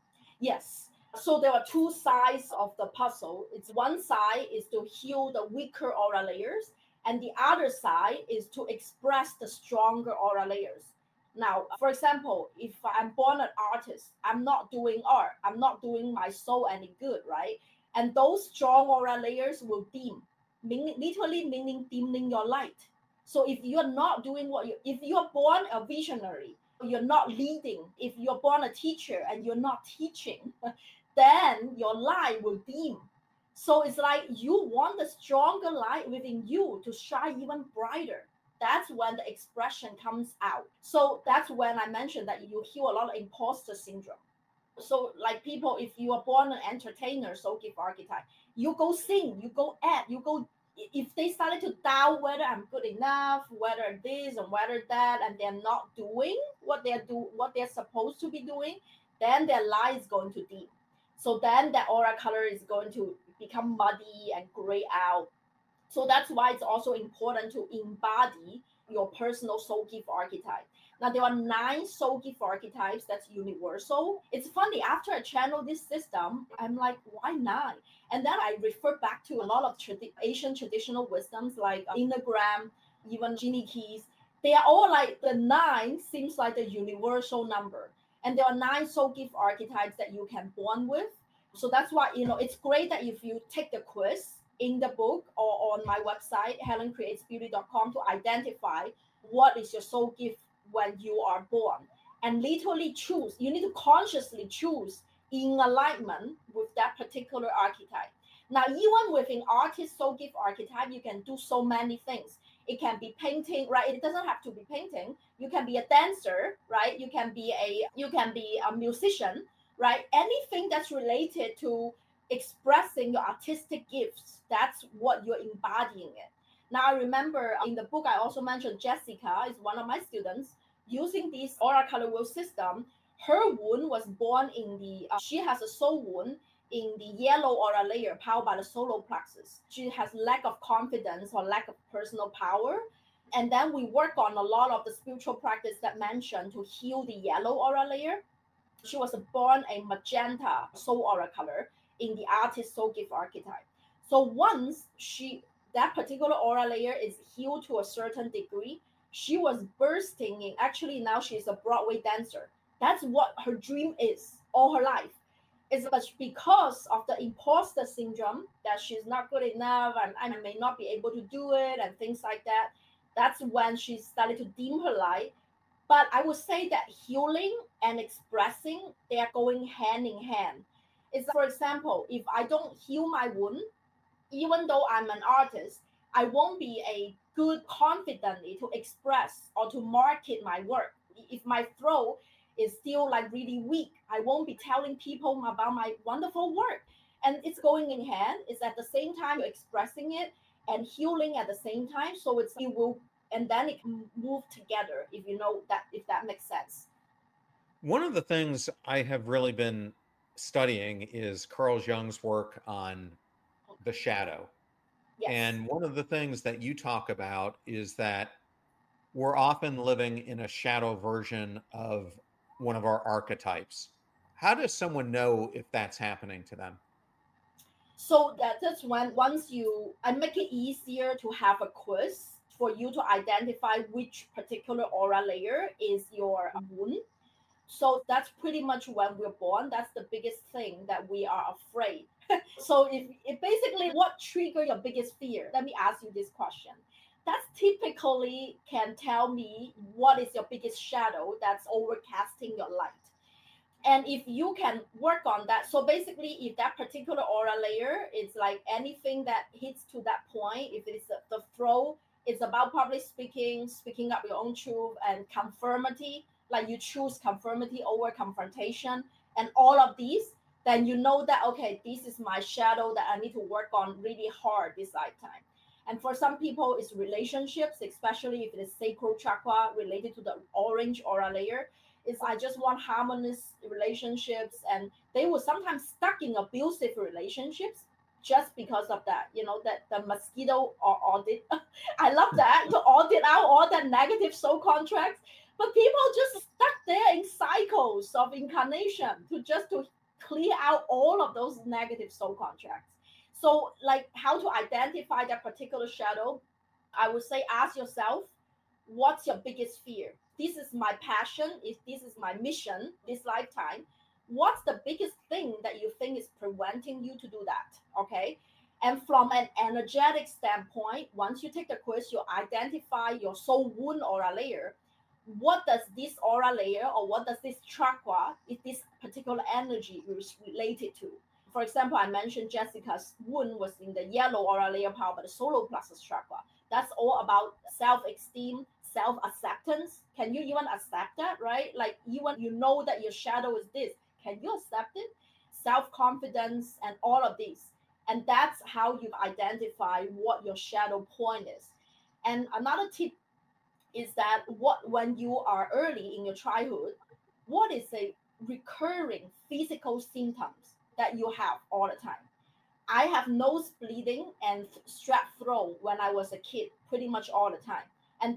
Yes. So there are two sides of the puzzle. It's one side is to heal the weaker aura layers, and the other side is to express the stronger aura layers. Now, for example, if I'm born an artist, I'm not doing art, I'm not doing my soul any good, right? And those strong aura layers will dim, meaning, literally meaning dimming your light. So if you're not doing what you, if you're born a visionary, you're not leading. If you're born a teacher and you're not teaching, then your light will dim. So it's like you want the stronger light within you to shine even brighter. That's when the expression comes out. So that's when I mentioned that you heal a lot of imposter syndrome. So like people, if you are born an entertainer, soul gift archetype, you go sing, you go act, you go, if they started to doubt whether I'm good enough, whether this and whether that, and they're not doing what they're supposed to be doing, then their light is going to dim. So then the aura color is going to become muddy and gray out. So that's why it's also important to embody your personal soul gift archetype. Now, there are 9 soul gift archetypes that's universal. It's funny, after I channel this system, I'm like, why 9? And then I refer back to a lot of Asian traditional wisdoms like Enneagram, even Genie Keys. They are all like the 9 seems like the universal number. And there are 9 soul gift archetypes that you can born with. So that's why, it's great that if you take the quiz in the book or on my website, helencreatesbeauty.com, to identify what is your soul gift when you are born. And literally choose, you need to consciously choose in alignment with that particular archetype. Now, even within artist soul gift archetype, you can do so many things. It can be painting, right? It doesn't have to be painting. You can be a dancer, right? You can be a musician, right? Anything that's related to expressing your artistic gifts, that's what you're embodying it. Now, I remember in the book I also mentioned Jessica is one of my students using this aura color wheel system. Her wound was born in she has a soul wound in the yellow aura layer powered by the solar plexus. She has lack of confidence or lack of personal power. And then we work on a lot of the spiritual practice that mentioned to heal the yellow aura layer. She was born a magenta soul aura color in the artist soul gift archetype. So once that particular aura layer is healed to a certain degree, she was bursting in. Actually, now she's a Broadway dancer. That's what her dream is all her life. It's because of the imposter syndrome that she's not good enough and I may not be able to do it and things like that. That's when she started to dim her light. But I would say that healing and expressing, they are going hand in hand. It's, for example, if I don't heal my wound, even though I'm an artist, I won't be a good confidently to express or to market my work. If my throat is still like really weak, I won't be telling people about my wonderful work. And it's going in hand. It's at the same time you're expressing it and healing at the same time. So it will, and then it can move together, if you know that, if that makes sense. One of the things I have really been studying is Carl Jung's work on the shadow. Yes. And one of the things that you talk about is that we're often living in a shadow version of one of our archetypes. How does someone know if that's happening to them? So that's when once I make it easier to have a quiz for you to identify which particular aura layer is your wound. So that's pretty much when we're born. That's the biggest thing that we are afraid. So if basically what trigger your biggest fear? Let me ask you this question. That typically can tell me what is your biggest shadow that's overcasting your light. And if you can work on that, so basically if that particular aura layer is like anything that hits to that point, if it's the throw, it's about public speaking up your own truth and conformity, like you choose conformity over confrontation and all of these, then you know that, okay, this is my shadow that I need to work on really hard this lifetime. And for some people, it's relationships, especially if it is sacral chakra related to the orange aura layer. Is I just want harmonious relationships, and they were sometimes stuck in abusive relationships just because of that. You know, that the mosquito or audit. I love that, to audit out all that negative soul contracts. But people just stuck there in cycles of incarnation to clear out all of those negative soul contracts. So, like, how to identify that particular shadow? I would say ask yourself, what's your biggest fear? This is my passion. If this is my mission this lifetime, what's the biggest thing that you think is preventing you to do that? Okay. And from an energetic standpoint, once you take the quiz, you identify your soul wound aura layer. What does this aura layer or what does this chakra, is this particular energy is related to? For example, I mentioned Jessica's wound was in the yellow aura layer power by the solar plexus chakra. That's all about self-esteem, self-acceptance. Can you even accept that, right? Like, even you know that your shadow is this, can you accept it? Self-confidence and all of these. And that's how you identify what your shadow point is. And another tip is that when you are early in your childhood, what is a recurring physical symptoms that you have all the time? I have nose bleeding and strep throat when I was a kid, pretty much all the time. And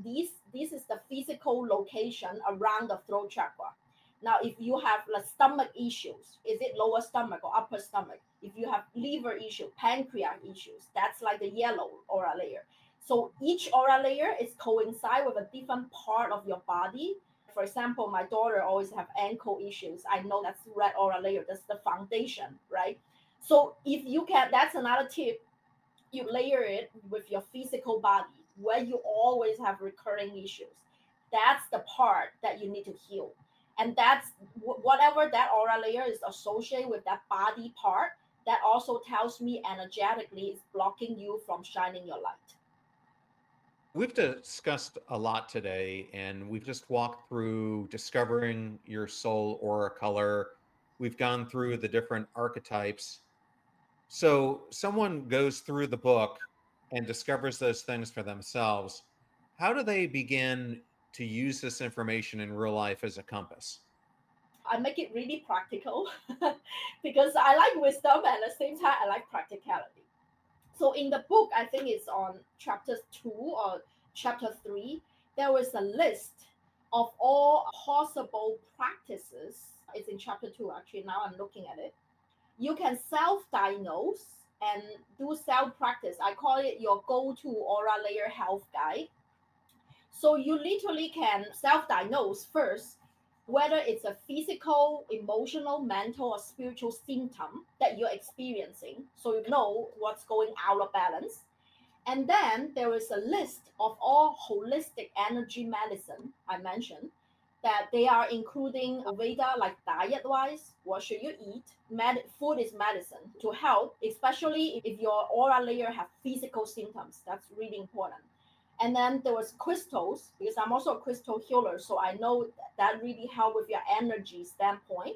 this is the physical location around the throat chakra. Now, if you have like stomach issues, is it lower stomach or upper stomach? If you have liver issue, pancreas issues, that's like the yellow aura layer. So each aura layer is coincide with a different part of your body. For example, my daughter always have ankle issues. I know that's red aura layer. That's the foundation, right? So if you can, that's another tip. You layer it with your physical body where you always have recurring issues. That's the part that you need to heal. And that's whatever that aura layer is associated with that body part, that also tells me energetically it's blocking you from shining your light. We've discussed a lot today, and we've just walked through discovering your soul aura color. We've gone through the different archetypes. So, someone goes through the book and discovers those things for themselves. How do they begin to use this information in real life as a compass? I make it really practical because I like wisdom and at the same time I like practicality. So in the book, I think it's on chapter 2 or chapter 3, there was a list of all possible practices. It's in chapter 2, actually. Now I'm looking at it. You can self diagnose and do self practice. I call it your go to aura layer health guide. So you literally can self diagnose first whether it's a physical, emotional, mental, or spiritual symptom that you're experiencing. So you know what's going out of balance. And then there is a list of all holistic energy medicine I mentioned that they are including Veda, like diet wise, what should you eat? Food is medicine to help, especially if your aura layer have physical symptoms. That's really important. And then there was crystals, because I'm also a crystal healer, so I know that really help with your energy standpoint.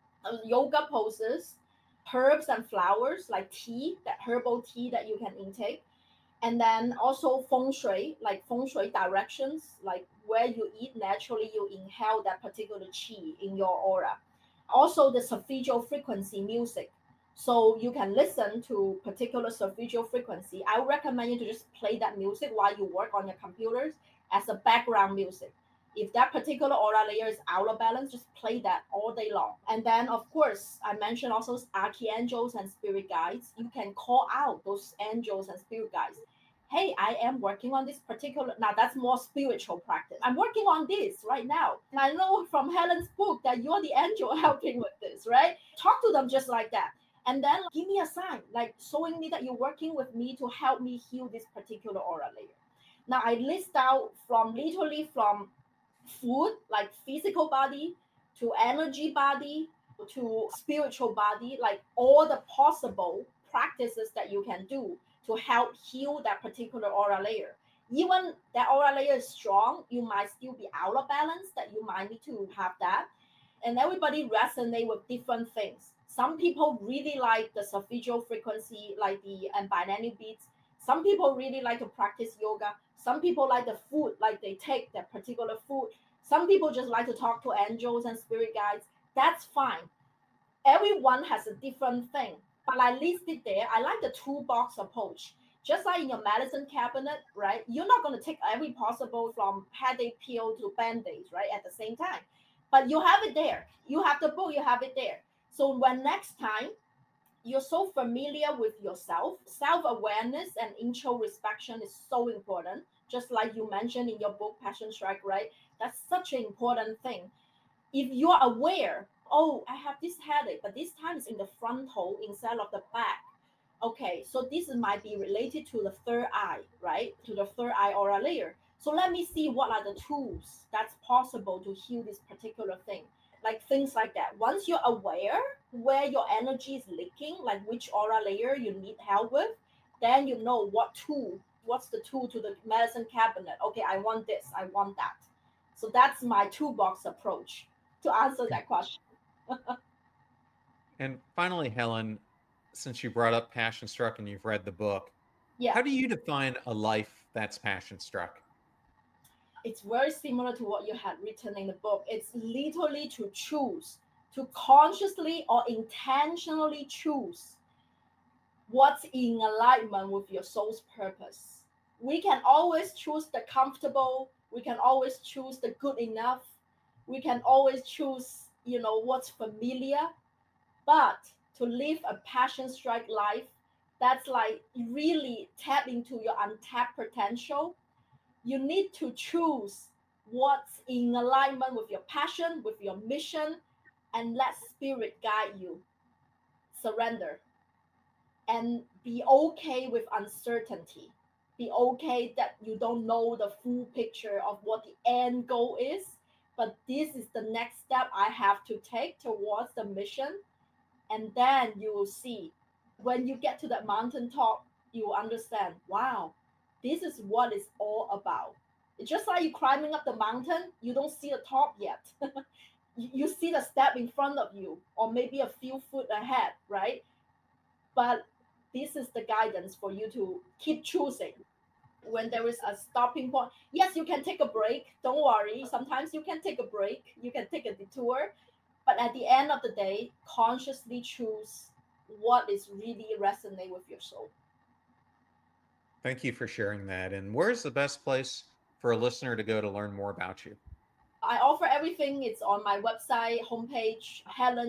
Yoga poses, herbs and flowers like tea, that herbal tea that you can intake. And then also feng shui, like feng shui directions, like where you eat naturally, you inhale that particular chi in your aura. Also the solfeggio frequency music. So you can listen to particular solfeggio frequency. I recommend you to just play that music while you work on your computers as a background music. If that particular aura layer is out of balance, just play that all day long. And then, of course, I mentioned also archangels and spirit guides. You can call out those angels and spirit guides. Hey, I am working on this particular. Now, that's more spiritual practice. I'm working on this right now. And I know from Helen's book that you're the angel helping with this, right? Talk to them just like that. And then give me a sign, like showing me that you're working with me to help me heal this particular aura layer. Now, I list out from literally from food, like physical body, to energy body, to spiritual body, like all the possible practices that you can do to help heal that particular aura layer. Even that aura layer is strong, you might still be out of balance, that you might need to have that. And everybody resonate with different things. Some people really like the solfeggio frequency, like the and binaural beats. Some people really like to practice yoga. Some people like the food, like they take that particular food. Some people just like to talk to angels and spirit guides. That's fine. Everyone has a different thing. But I listed there, I like the toolbox approach. Just like in your medicine cabinet, right? You're not going to take every possible from headache pill to band-aids, right? At the same time. But you have it there. You have the book, you have it there. So when next time you're so familiar with yourself, self-awareness and introspection is so important. Just like you mentioned in your book, Passion Strike, right? That's such an important thing. If you're aware, oh, I have this headache, but this time it's in the front hole instead of the back. Okay, so this might be related to the third eye, right? To the third eye aura layer. So let me see what are the tools that's possible to heal this particular thing. Like things like that. Once you're aware where your energy is leaking, like which aura layer you need help with, then you know what's the tool to the medicine cabinet. Okay, I want this, I want that. So that's my toolbox approach to answer that question. And finally, Helen, since you brought up Passion Struck and you've read the book, Yeah, how do you define a life that's passion struck? it's very similar to what you had written in the book. It's literally to choose, to consciously or intentionally choose what's in alignment with your soul's purpose. We can always choose the comfortable, we can always choose the good enough, we can always choose, what's familiar. But to live a passion strike life, that's like really tap into your untapped potential. You need to choose what's in alignment with your passion, with your mission, and let spirit guide you. Surrender and be okay with uncertainty. Be okay that you don't know the full picture of what the end goal is, but this is the next step I have to take towards the mission. And then you will see when you get to that mountaintop, you will understand, wow, This is what it's all about. It's just like you climbing up the mountain, you don't see the top yet. You see the step in front of you, or maybe a few foot ahead, right? But this is the guidance for you to keep choosing. When there is a stopping point, yes, you can take a break. Don't worry. Sometimes you can take a break, you can take a detour. But at the end of the day, consciously choose what is really resonate with your soul. Thank you for sharing that. And where's the best place for a listener to go to learn more about you? I offer everything. It's on my website homepage,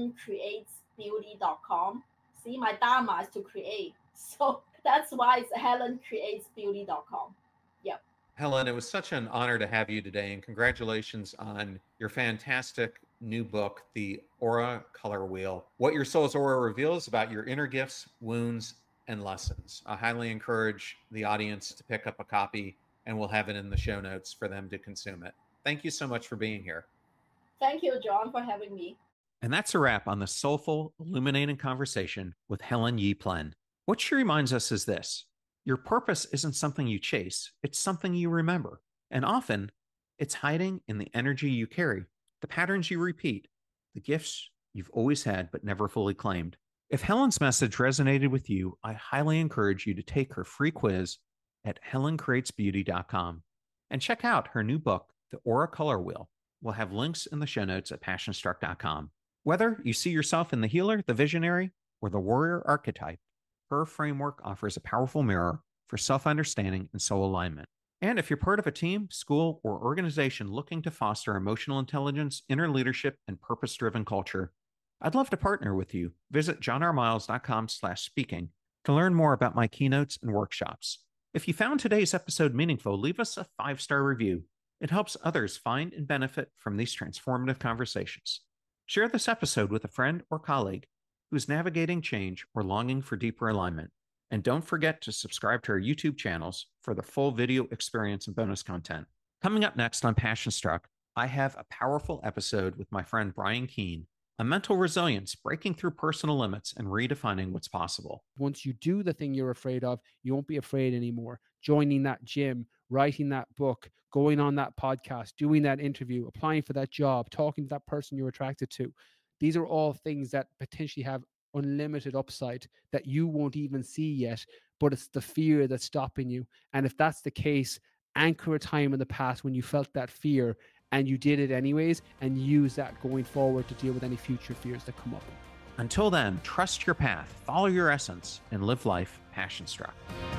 helencreatesbeauty.com. See, my dharma is to create. So that's why it's helencreatesbeauty.com. Yep. Helen, it was such an honor to have you today, and congratulations on your fantastic new book, The Aura Color Wheel: What Your Soul's Aura Reveals About Your Inner Gifts, Wounds, and Lessons. I highly encourage the audience to pick up a copy, and we'll have it in the show notes for them to consume it. Thank you so much for being here. Thank you, John, for having me. And that's a wrap on the soulful, illuminating conversation with Helen Yi Plen. What she reminds us is this: your purpose isn't something you chase, it's something you remember. And often, it's hiding in the energy you carry, the patterns you repeat, the gifts you've always had but never fully claimed. If Helen's message resonated with you, I highly encourage you to take her free quiz at helencreatesbeauty.com and check out her new book, The Aura Color Wheel. We'll have links in the show notes at passionstruck.com. Whether you see yourself in the healer, the visionary, or the warrior archetype, her framework offers a powerful mirror for self-understanding and soul alignment. And if you're part of a team, school, or organization looking to foster emotional intelligence, inner leadership, and purpose-driven culture, I'd love to partner with you. Visit johnrmiles.com/speaking to learn more about my keynotes and workshops. If you found today's episode meaningful, leave us a 5-star review. It helps others find and benefit from these transformative conversations. Share this episode with a friend or colleague who's navigating change or longing for deeper alignment. And don't forget to subscribe to our YouTube channels for the full video experience and bonus content. Coming up next on Passion Struck, I have a powerful episode with my friend Brian Keene on mental resilience, breaking through personal limits and redefining what's possible. Once you do the thing you're afraid of, you won't be afraid anymore. Joining that gym, writing that book, going on that podcast, doing that interview, applying for that job, talking to that person you're attracted to. These are all things that potentially have unlimited upside that you won't even see yet, but it's the fear that's stopping you. And if that's the case, anchor a time in the past when you felt that fear and you did it anyways, and use that going forward to deal with any future fears that come up. Until then, trust your path, follow your essence, and live life passion struck.